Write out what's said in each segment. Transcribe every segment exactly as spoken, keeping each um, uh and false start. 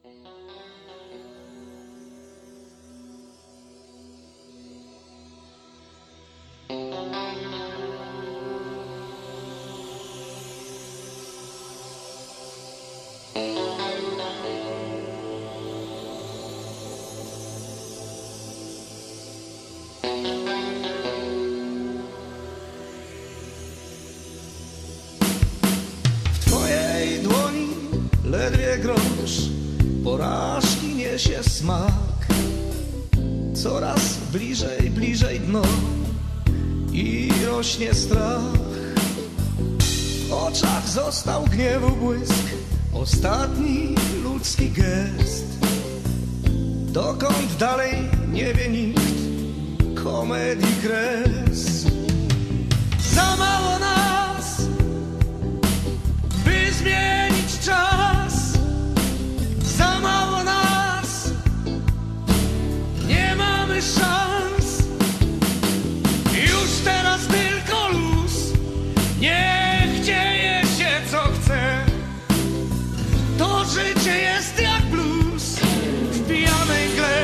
Ledwie grosz porażki niesie smak. Coraz bliżej, bliżej dno i rośnie strach. W oczach został gniewu błysk, ostatni ludzki gest. Dokąd dalej nie wie nikt, komedii kres. Za mało nas, by zmienić czas. Za mało nas, nie mamy szans. Już teraz tylko luz, niech dzieje się co chce. To życie jest jak blues w pijanej grze.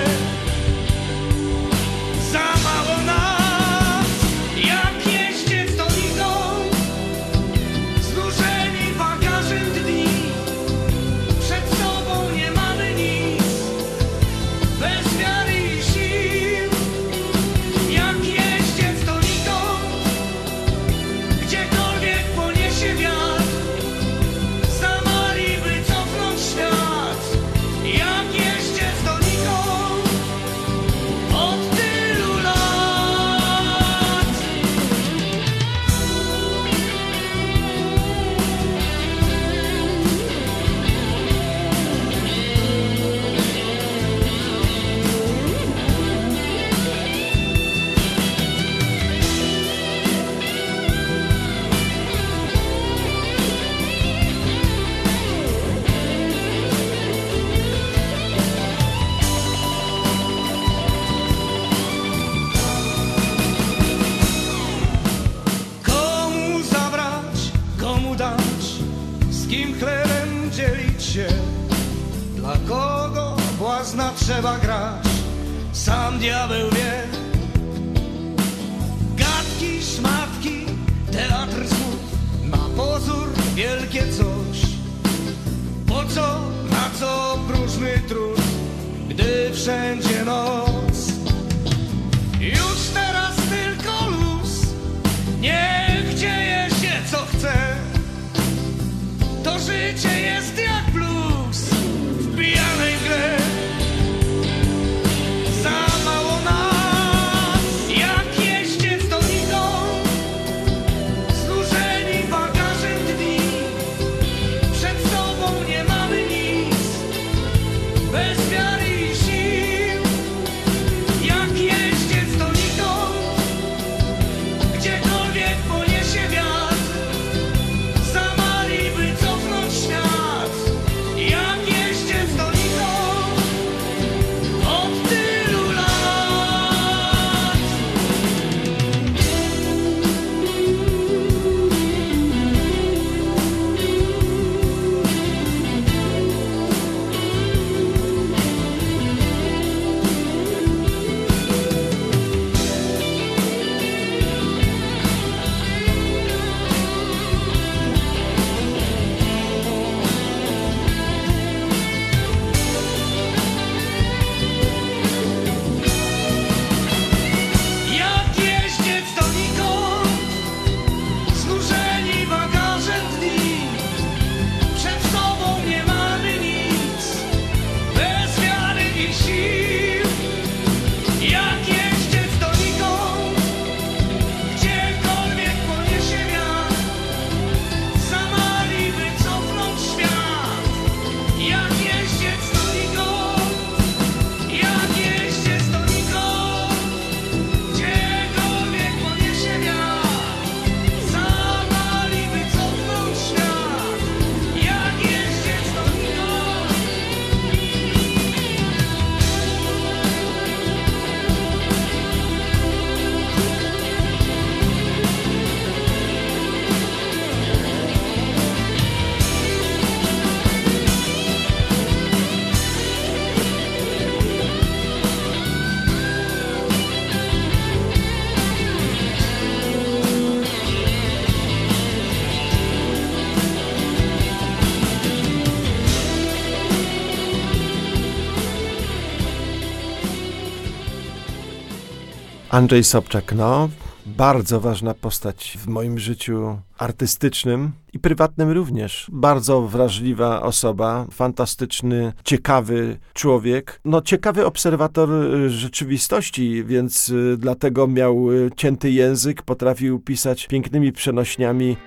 Za mało nas, jak jeździec doniką, znużeni bagażem dni. Przed sobą nie mamy nic, bez wiary i sił. Jak jeździec doniką, gdziekolwiek poniesie wiatr. Zamali, by cofnąć świat. Jak jeździec doniką od tylu lat. Komu zabrać, komu dać, z kim chlebem dzielić się? Dla kogo błazna trzeba grać, sam diabeł wie. Gadki, szmatki, teatr słów, na pozór wielkie coś. Po co, na co próżny trud, gdy wszędzie noc? Już teraz tylko luz, niech dzieje się co chce. To życie jest jak blues w pijanej grze. Za mało nas, jak jeździec doniką, znużeni bagażem dni. Przed sobą nie mamy nic, bez wiary i sił. Jak jeździec doniką, gdziekolwiek poniesie wiatr. Zamali, by cofnąć świat. Jak jeździec doniką Andrzej Sobczak, no, bardzo ważna postać w moim życiu artystycznym i prywatnym również. Bardzo wrażliwa osoba, fantastyczny, ciekawy człowiek. No, ciekawy obserwator rzeczywistości, więc dlatego miał cięty język, potrafił pisać pięknymi przenośniami.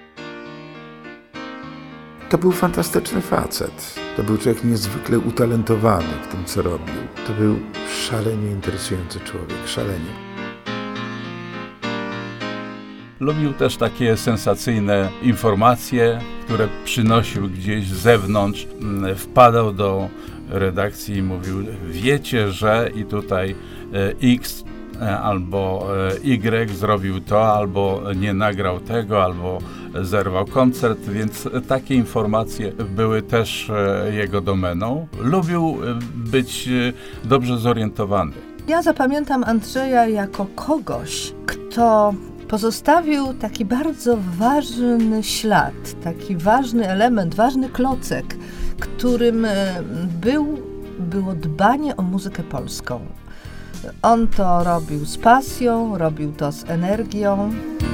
To był fantastyczny facet. To był człowiek niezwykle utalentowany w tym, co robił. To był szalenie interesujący człowiek, szalenie. Lubił też takie sensacyjne informacje, które przynosił gdzieś z zewnątrz. Wpadał do redakcji i mówił, wiecie, że i tutaj X albo Y zrobił to, albo nie nagrał tego, albo zerwał koncert, więc takie informacje były też jego domeną. Lubił być dobrze zorientowany. Ja zapamiętam Andrzeja jako kogoś, kto pozostawił taki bardzo ważny ślad, taki ważny element, ważny klocek, którym był, było dbanie o muzykę polską. On to robił z pasją, robił to z energią.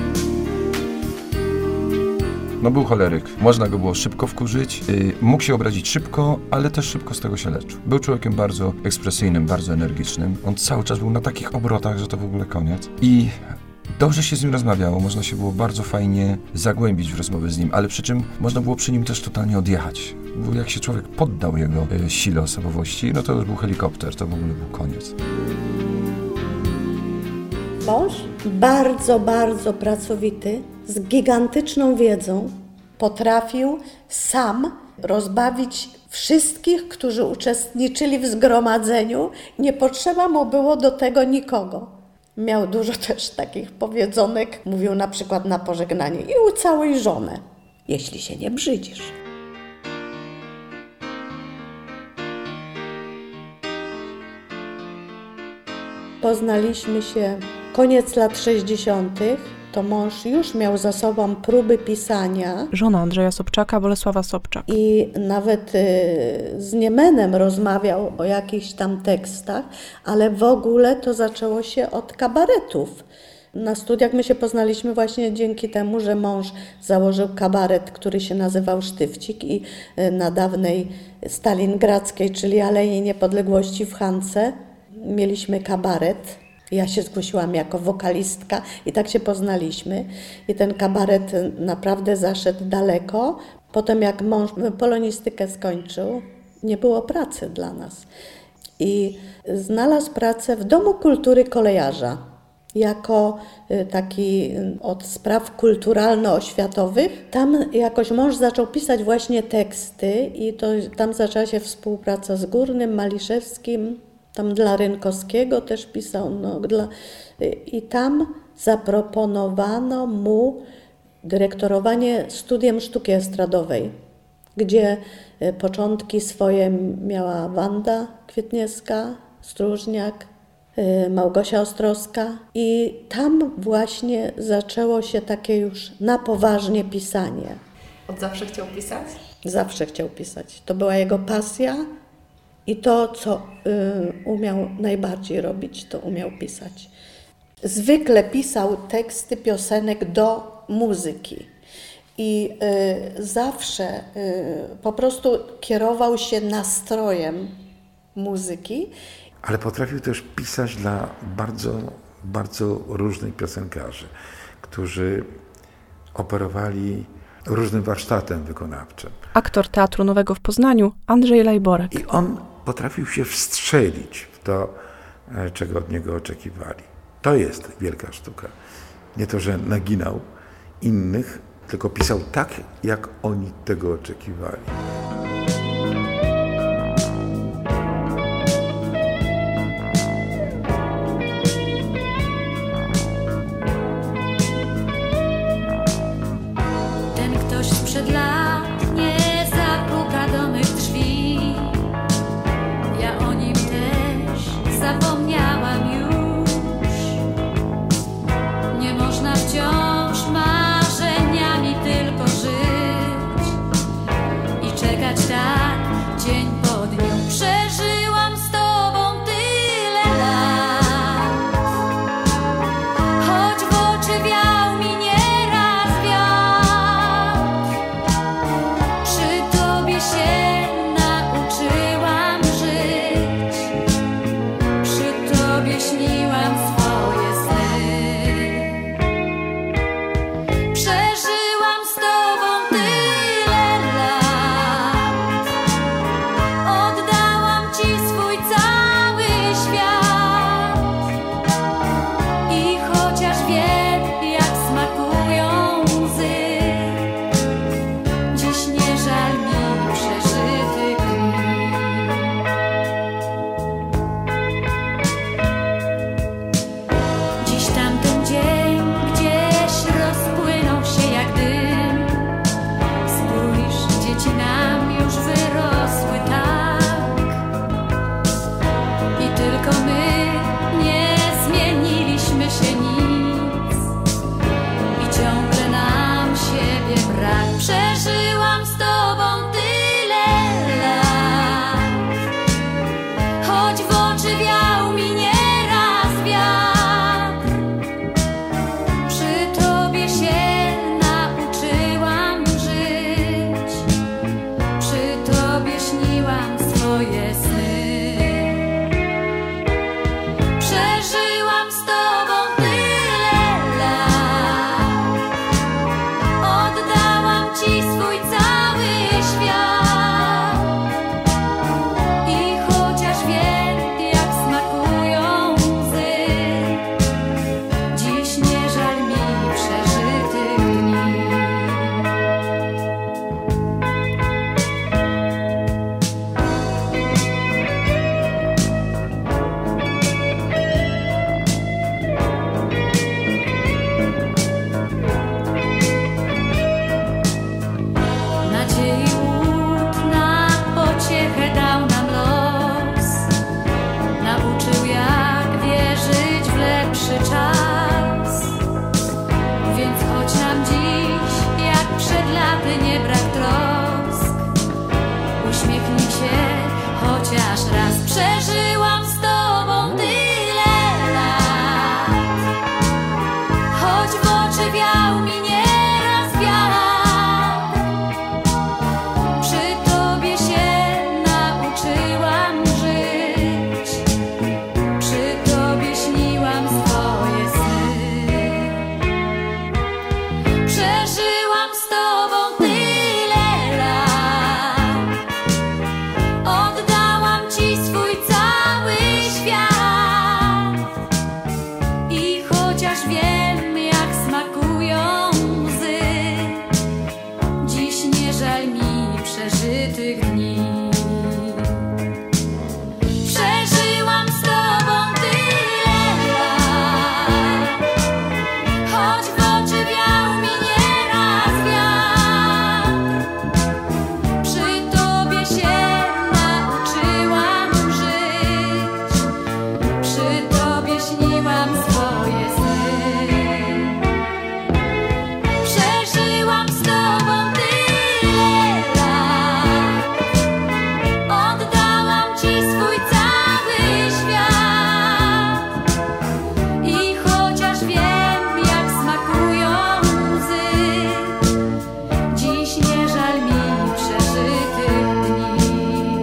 No był choleryk. Można go było szybko wkurzyć, yy, mógł się obrazić szybko, ale też szybko z tego się leczył. Był człowiekiem bardzo ekspresyjnym, bardzo energicznym. On cały czas był na takich obrotach, że to w ogóle koniec. I dobrze się z nim rozmawiało, można się było bardzo fajnie zagłębić w rozmowy z nim, ale przy czym można było przy nim też totalnie odjechać. Bo jak się człowiek poddał jego y, sile osobowości, no to już był helikopter, to w ogóle był koniec. Mąż bardzo, bardzo pracowity, z gigantyczną wiedzą, potrafił sam rozbawić wszystkich, którzy uczestniczyli w zgromadzeniu. Nie potrzeba mu było do tego nikogo. Miał dużo też takich powiedzonek, mówił na przykład na pożegnanie i ucałuj żonę, jeśli się nie brzydzisz. Poznaliśmy się koniec lat sześćdziesiątych. To mąż już miał za sobą próby pisania. Żona Andrzeja Sobczaka, Bolesława Sobczak. I nawet y, z Niemenem rozmawiał o jakichś tam tekstach, ale w ogóle to zaczęło się od kabaretów. Na studiach my się poznaliśmy właśnie dzięki temu, że mąż założył kabaret, który się nazywał Sztyfcik i y, na dawnej Stalingradzkiej, czyli Alei Niepodległości w Hance, mieliśmy kabaret. Ja się zgłosiłam jako wokalistka i tak się poznaliśmy. I ten kabaret naprawdę zaszedł daleko. Potem jak mąż polonistykę skończył, nie było pracy dla nas. I znalazł pracę w Domu Kultury Kolejarza jako taki od spraw kulturalno-oświatowych. Tam jakoś mąż zaczął pisać właśnie teksty i to, tam zaczęła się współpraca z Górnym, Maliszewskim. Tam dla Rynkowskiego też pisał. No, dla, i tam zaproponowano mu dyrektorowanie studiem sztuki estradowej, gdzie początki swoje miała Wanda Kwietniewska, Stróżniak, Małgosia Ostrowska. I tam właśnie zaczęło się takie już na poważnie pisanie. Od zawsze chciał pisać? Zawsze chciał pisać. To była jego pasja. I to, co y, umiał najbardziej robić, to umiał pisać. Zwykle pisał teksty piosenek do muzyki i y, zawsze y, po prostu kierował się nastrojem muzyki. Ale potrafił też pisać dla bardzo, bardzo różnych piosenkarzy, którzy operowali różnym warsztatem wykonawczym. Aktor Teatru Nowego w Poznaniu, Andrzej Lajborek. I on potrafił się wstrzelić w to, czego od niego oczekiwali. To jest wielka sztuka. Nie to, że naginał innych, tylko pisał tak, jak oni tego oczekiwali. Ten ktoś sprzed lat nie zapuka do mych drzwi. Ja o nim też zapomniałam już. Nie można wciąż marzeniami tylko żyć i czekać tak dzień po dniu. Przeżyłam z tobą tyle lat. Przeżyłam z tobą tyle lat, choć w oczy wiał mi nieraz wiatr. Przy tobie się nauczyłam żyć, przy tobie śniłam swoje sny. Przeżyłam z tobą tyle lat, oddałam ci swój cały świat. I chociaż wiem, jak smakują łzy, dziś nie żal mi przeżytych dni. Przeżyłam z tobą tyle lat, choć w oczy wiał mi nieraz wiatr. Przy tobie się nauczyłam żyć, przy tobie śniłam swoje sny. Przeżyłam z tobą tyle lat, oddałam ci swój cały świat. I chociaż wiem, jak smakują łzy, dziś nie żal mi przeżytych dni.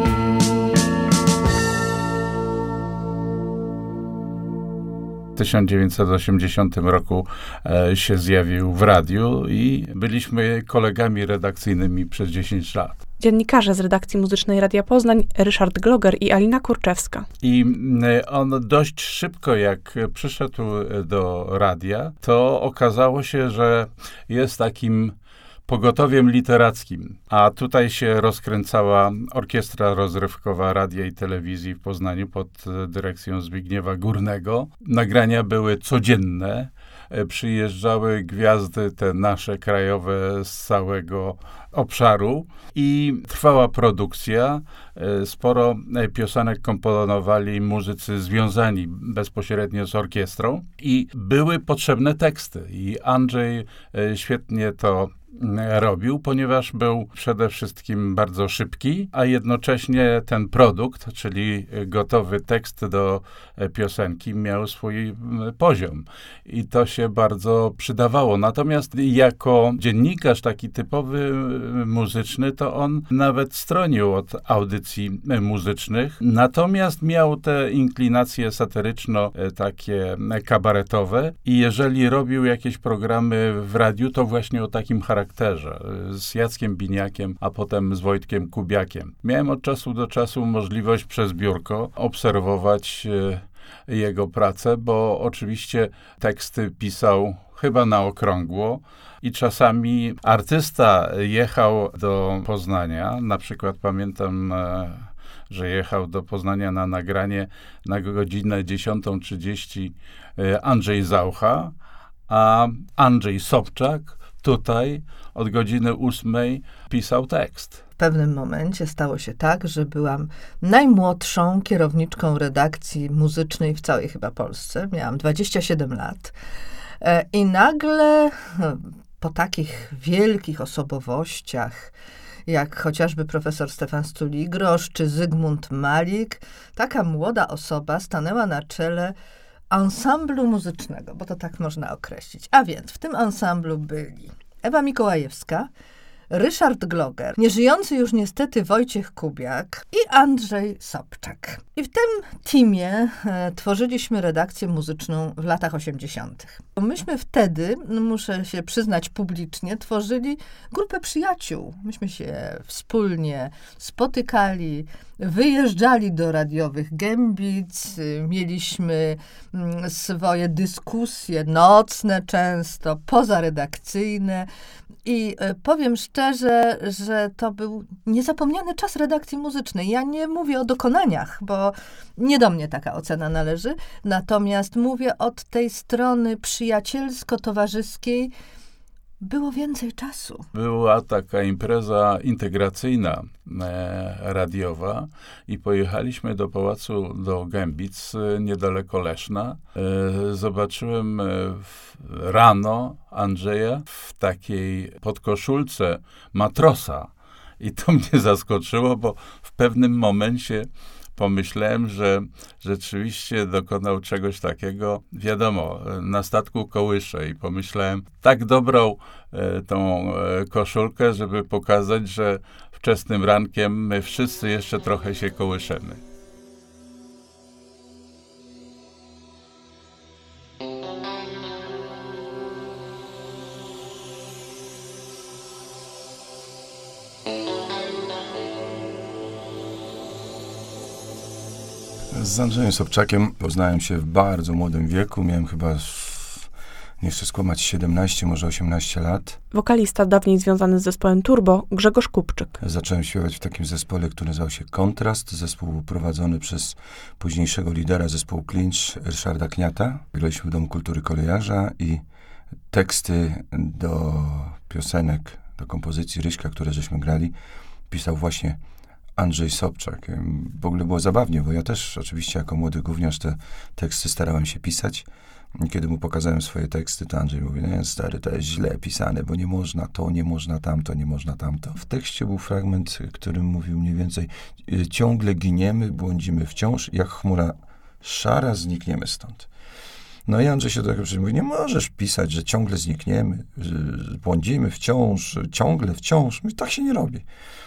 W tysiąc dziewięćset osiemdziesiątym roku e, się zjawił w radiu i byliśmy kolegami redakcyjnymi przez dziesięć lat. Dziennikarze z redakcji muzycznej Radia Poznań, Ryszard Gloger i Alina Kurczewska. I y, on dość szybko, jak przyszedł do radia, to okazało się, że jest takim pogotowiem literackim. A tutaj się rozkręcała orkiestra rozrywkowa Radia i Telewizji w Poznaniu pod dyrekcją Zbigniewa Górnego. Nagrania były codzienne. Przyjeżdżały gwiazdy te nasze krajowe z całego obszaru i trwała produkcja. Sporo piosenek komponowali muzycy związani bezpośrednio z orkiestrą i były potrzebne teksty. I Andrzej świetnie to robił, ponieważ był przede wszystkim bardzo szybki, a jednocześnie ten produkt, czyli gotowy tekst do piosenki, miał swój poziom. I to się bardzo przydawało. Natomiast jako dziennikarz taki typowy muzyczny, to on nawet stronił od audycji muzycznych. Natomiast miał te inklinacje satyryczno, takie kabaretowe i jeżeli robił jakieś programy w radiu, to właśnie o takim charakterze. Z Jackiem Biniakiem, a potem z Wojtkiem Kubiakiem. Miałem od czasu do czasu możliwość przez biurko obserwować e, jego pracę, bo oczywiście teksty pisał chyba na okrągło i czasami artysta jechał do Poznania, na przykład pamiętam, e, że jechał do Poznania na nagranie na godzinę dziesiątą trzydzieści e, Andrzej Zaucha, a Andrzej Sobczak tutaj od godziny ósmej pisał tekst. W pewnym momencie stało się tak, że byłam najmłodszą kierowniczką redakcji muzycznej w całej chyba Polsce. Miałam dwadzieścia siedem lat. I nagle po takich wielkich osobowościach, jak chociażby profesor Stefan Stuligrosz czy Zygmunt Malik, taka młoda osoba stanęła na czele ansamblu muzycznego, bo to tak można określić. A więc w tym ansamblu byli Ewa Mikołajewska, Ryszard Gloger, nieżyjący już niestety Wojciech Kubiak i Andrzej Sobczak. I w tym teamie e, tworzyliśmy redakcję muzyczną w latach osiemdziesiątych. Myśmy wtedy, no muszę się przyznać publicznie, tworzyli grupę przyjaciół. Myśmy się wspólnie spotykali, wyjeżdżali do radiowych gębic, mieliśmy mm, swoje dyskusje nocne często, pozaredakcyjne. I powiem szczerze, że to był niezapomniany czas redakcji muzycznej. Ja nie mówię o dokonaniach, bo nie do mnie taka ocena należy. Natomiast mówię od tej strony przyjacielsko-towarzyskiej. Było więcej czasu. Była taka impreza integracyjna e, radiowa i pojechaliśmy do pałacu do Gębic, e, niedaleko Leszna. E, zobaczyłem e, w, rano Andrzeja w takiej podkoszulce matrosa i to mnie zaskoczyło, bo w pewnym momencie pomyślałem, że rzeczywiście dokonał czegoś takiego, wiadomo, na statku kołysze i pomyślałem, tak dobrał e, tą e, koszulkę, żeby pokazać, że wczesnym rankiem my wszyscy jeszcze trochę się kołyszemy. Z Andrzejem Sobczakiem poznałem się w bardzo młodym wieku. Miałem chyba, nie chcę skłamać, siedemnaście, może osiemnaście lat. Wokalista dawniej związany z zespołem Turbo, Grzegorz Kupczyk. Zacząłem śpiewać w takim zespole, który nazywał się Kontrast. Zespół prowadzony przez późniejszego lidera zespołu Clinch, Ryszarda Kniata. Graliśmy w Domu Kultury Kolejarza i teksty do piosenek, do kompozycji Ryśka, które żeśmy grali, pisał właśnie Andrzej Sobczak. W ogóle było zabawnie, bo ja też oczywiście jako młody gówniarz te teksty starałem się pisać. Kiedy mu pokazałem swoje teksty, to Andrzej mówi, nie stary, to jest źle pisane, bo nie można to, nie można tamto, nie można tamto. W tekście był fragment, którym mówił mniej więcej, ciągle giniemy, błądzimy wciąż, jak chmura szara, znikniemy stąd. No i Andrzej się do tego mówi, nie możesz pisać, że ciągle znikniemy, że błądzimy wciąż, ciągle, wciąż. Mówi, tak się nie robi.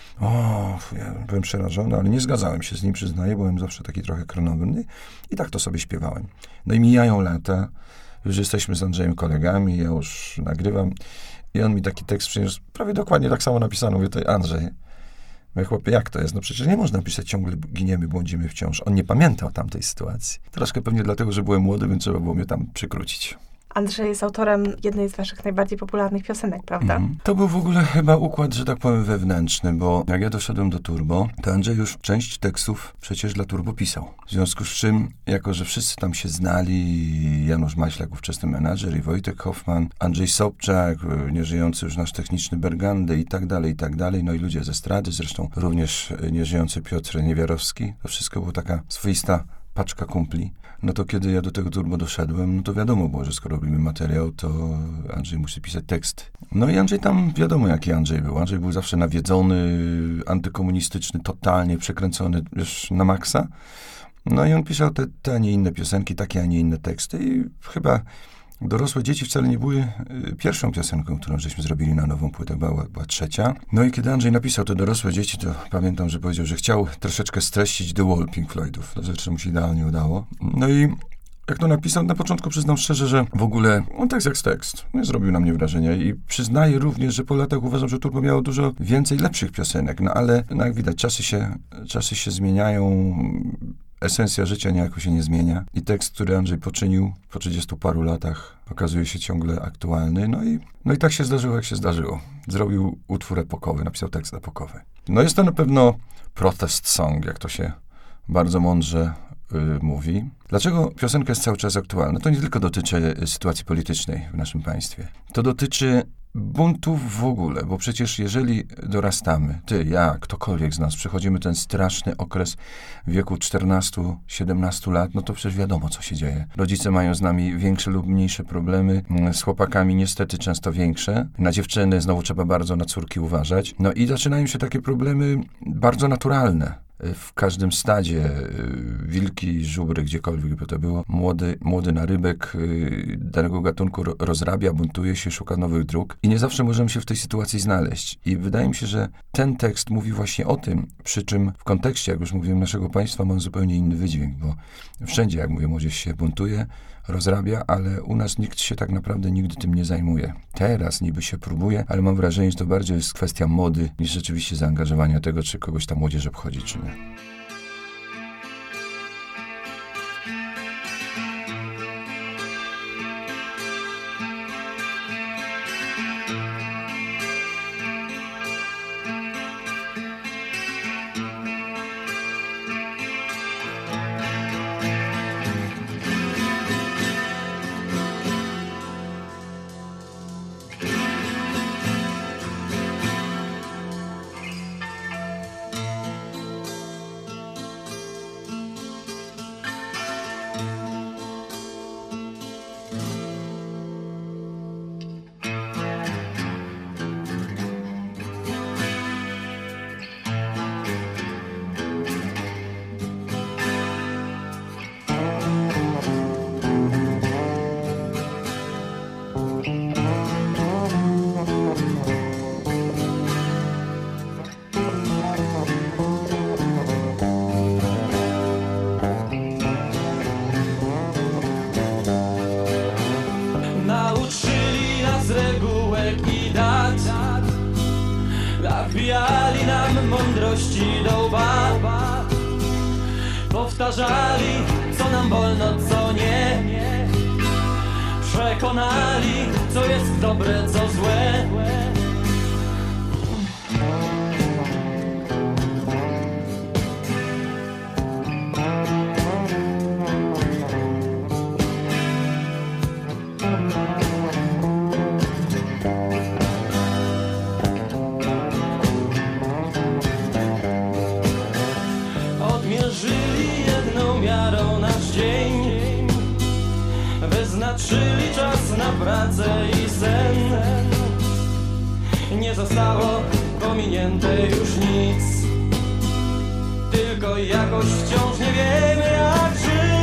O, ja byłem przerażony, ale nie zgadzałem się z nim, przyznaję, byłem zawsze taki trochę kronowny i tak to sobie śpiewałem. No i mijają lata, już jesteśmy z Andrzejem kolegami, ja już nagrywam i on mi taki tekst przyniósł, prawie dokładnie tak samo napisano, mówię, to Andrzej, mówię, chłopie, jak to jest? No przecież nie można pisać ciągle giniemy, błądzimy wciąż. On nie pamiętał tamtej sytuacji. Troszkę pewnie dlatego, że byłem młody, więc trzeba było mnie tam przykrócić. Andrzej jest autorem jednej z waszych najbardziej popularnych piosenek, prawda? Mm. To był w ogóle chyba układ, że tak powiem, wewnętrzny, bo jak ja doszedłem do Turbo, to Andrzej już część tekstów przecież dla Turbo pisał. W związku z czym, jako że wszyscy tam się znali, Janusz Maślak, ówczesny menadżer, i Wojtek Hoffman, Andrzej Sobczak, nieżyjący już nasz techniczny Bergandy i tak dalej, i tak dalej, no i ludzie ze estrady, zresztą również nieżyjący Piotr Niewiarowski, to wszystko była taka swoista paczka kumpli. No to kiedy ja do tego Turbo doszedłem, no to wiadomo było, że skoro robimy materiał, to Andrzej musi pisać tekst. No i Andrzej tam, wiadomo jaki Andrzej był. Andrzej był zawsze nawiedzony, antykomunistyczny, totalnie przekręcony, wiesz, na maksa. No i on pisał te, te, a nie inne piosenki, takie, a nie inne teksty i chyba Dorosłe dzieci wcale nie były y, pierwszą piosenką, którą żeśmy zrobili na nową płytę, była, była trzecia. No i kiedy Andrzej napisał te Dorosłe dzieci, to pamiętam, że powiedział, że chciał troszeczkę streścić The Wall Pink Floydów. To rzeczy mu się idealnie udało. No i jak to napisał, na początku przyznam szczerze, że w ogóle on tekst jak tekst. Nie zrobił na mnie wrażenia i przyznaję również, że po latach uważam, że Turbo miało dużo więcej lepszych piosenek. No ale no jak widać, czasy się, czasy się zmieniają. Esencja życia niejako się nie zmienia i tekst, który Andrzej poczynił po trzydziestu paru latach, okazuje się ciągle aktualny. No i, no i tak się zdarzyło, jak się zdarzyło. Zrobił utwór epokowy, napisał tekst epokowy. No jest to na pewno protest song, jak to się bardzo mądrze y, mówi. Dlaczego piosenka jest cały czas aktualna? To nie tylko dotyczy sytuacji politycznej w naszym państwie. To dotyczy buntów w ogóle, bo przecież jeżeli dorastamy, ty, ja, ktokolwiek z nas, przechodzimy ten straszny okres w wieku czternastu siedemnastu lat, no to przecież wiadomo, co się dzieje. Rodzice mają z nami większe lub mniejsze problemy, z chłopakami niestety często większe. Na dziewczyny znowu trzeba bardzo na córki uważać. No i zaczynają się takie problemy bardzo naturalne. W każdym stadzie, wilki, żubry, gdziekolwiek by to było, młody, młody narybek danego gatunku rozrabia, buntuje się, szuka nowych dróg i nie zawsze możemy się w tej sytuacji znaleźć. I wydaje mi się, że ten tekst mówi właśnie o tym, przy czym w kontekście, jak już mówiłem, naszego państwa ma on zupełnie inny wydźwięk, bo wszędzie, jak mówię, młodzież się buntuje, rozrabia, ale u nas nikt się tak naprawdę nigdy tym nie zajmuje. Teraz niby się próbuje, ale mam wrażenie, że to bardziej jest kwestia mody, niż rzeczywiście zaangażowania tego, czy kogoś ta młodzież obchodzi, czy nie. ci do łba. Powtarzali, co nam wolno, co nie. Przekonali, co jest dobre, co złe. Odmierzyli jedną miarą nasz dzień, wyznaczyli czas na pracę i sen. Nie zostało pominięte już nic, tylko jakoś wciąż nie wiemy, jak żyć.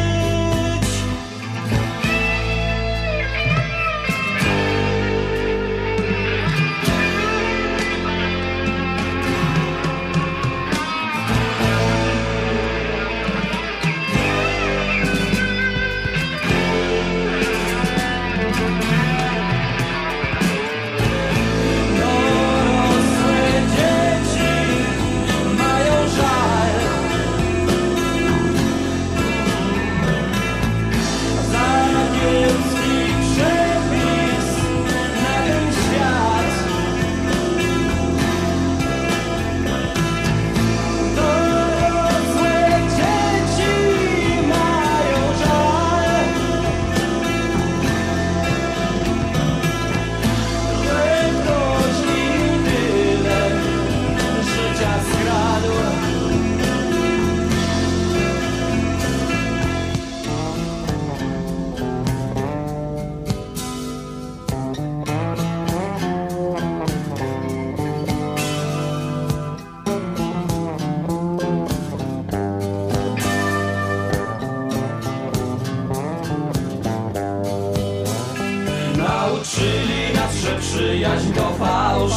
Nauczyli nas, że przyjaźń to fałsz.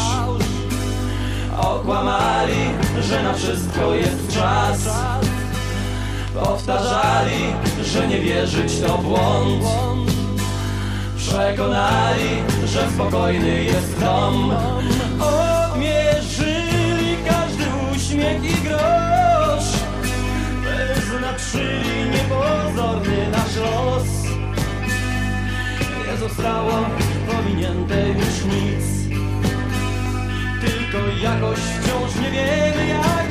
Okłamali, że na wszystko jest czas. Powtarzali, że nie wierzyć to błąd. Przekonali, że spokojny jest dom. Odmierzyli każdy uśmiech i grosz. Wyznaczyli niepozorny nasz los. Nie zostało pominięte już nic, tylko jakoś wciąż nie wiemy, jak